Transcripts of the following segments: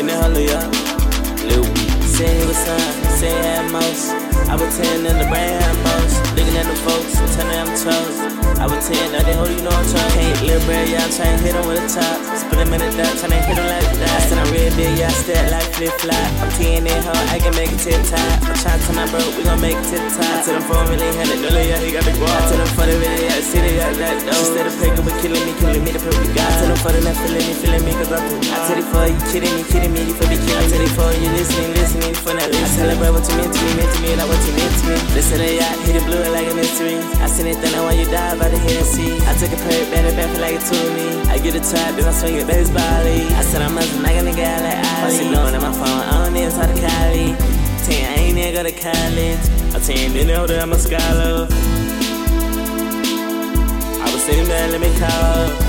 in the hallelujah. Luke said he was son, said he had most. I was 10 in the brain had most. Looking at the folks, telling them I'm chose. I was 10, I didn't hold you know I'm trying. Can't little bread, yeah, I'm trying to hit him with a top. Split him in the dot, trying to hit him like that. I said I'm real big, yeah, I step like flip flop. I'm 10 in her, I can make it tip top. I'm trying to tell my bro, we gon' make it tip top. I tell him for $1 million, yeah, he got the guap. I tell him for the video, yeah, see they got that dough. She said the paper was killing me the perfect guy. I tell him for the not feeling me, cause I'm through. I tell you for you kidding me, you for be killing. I tell you for you listening, for not listening. I tell him bro, what you meant to me, not what you meant to me. Listen to yacht, hit it blue like a mystery. I seen it then I want you die by the Hennessy. I took a perk, band it back for like it to me. I get a trap, then I swing it baseball. I said I'm a nigga like Ali. She blowing on my phone, I don't even talk to Kylie. 10, I ain't even go to college. I'm 10, didn't know that I'm a scholar. I was sitting there, let me call.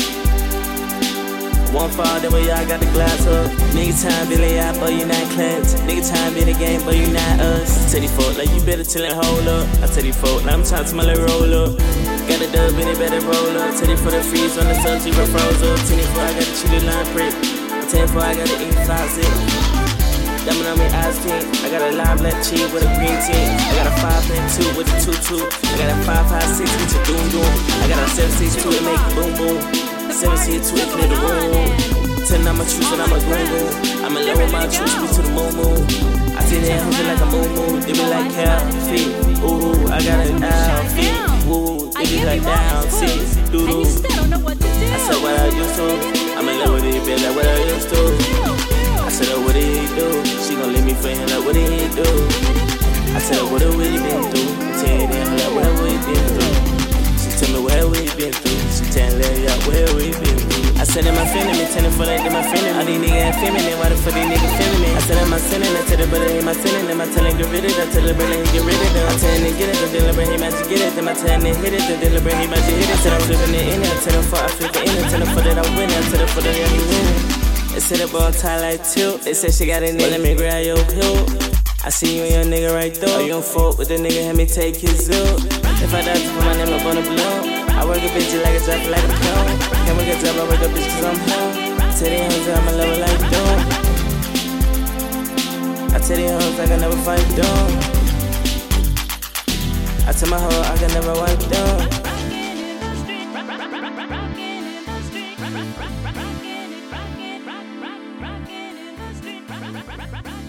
One fall, then when y'all got the glass up. Nigga time be lay out, but you not clutch. Nigga time be the game, but you not us. Tell these folk, like you better chill and hold up. I tell these folk, like I'm trying to my little roll up. Got a dub in it, better roll up. Tell you for the freeze on the sun, you were froze up. 24, I got the cheated line prick. 10-4, I got the ink faucet. Diamond on me, eyes pink. I got a lime black cheese with a green tint. I got a 5.2 with a 2-2. I got a 5.56 with a doom doom. I got a 7.62 to make it boom boom. 7.2 to clear the room. 10 I'm a truth and I'm a goon goon. I'm in love with my truth, we to the moon moon. I see that hungry like a moon moon. They be like hell, feet. Ooh, I got it down, feet. Woo, they be like down, see, doo doo. I said what I used to. I'm in love with it, bitch, like what I used to. I said, oh, what did he do? She gon' leave me for him, like, what did he do? I said, oh, what have we been through? I tell them, like, what have we been through? She tell me, where we been through? She tell me, yeah, where we been through? I said, am I feeling me? Telling for that, am I feeling me? All these niggas ain't feeling why the fuck these niggas feeling me? I said, am I sinning? I tell the brother, am I sinning? Am I telling, get rid of it? I tell the brother, he get rid of it. I'm telling him, get it, then the brother, he might just get it. Then I tell him, hit it, then the brother, he might just hit it. I said, I'm flipping it in it. I tell him, for I flip it in it. Tell him, for that, I'm winning. I tell him, for that, yeah, he winning. They said the ball tied like tilt. They said she got a nigga, let me grab your hilt. I see you and your nigga right there. Oh, you don't fuck with the nigga, have me take his zip. If I die to put my name up on the balloon. I work a bitch like a drop like a cone. Can't work a job, I work a bitch cause I'm home. I tell these hoes I'm a level like doom. I tell these hoes I can never fight doom. I tell my hoe I can never wipe down. Rockin' in the street.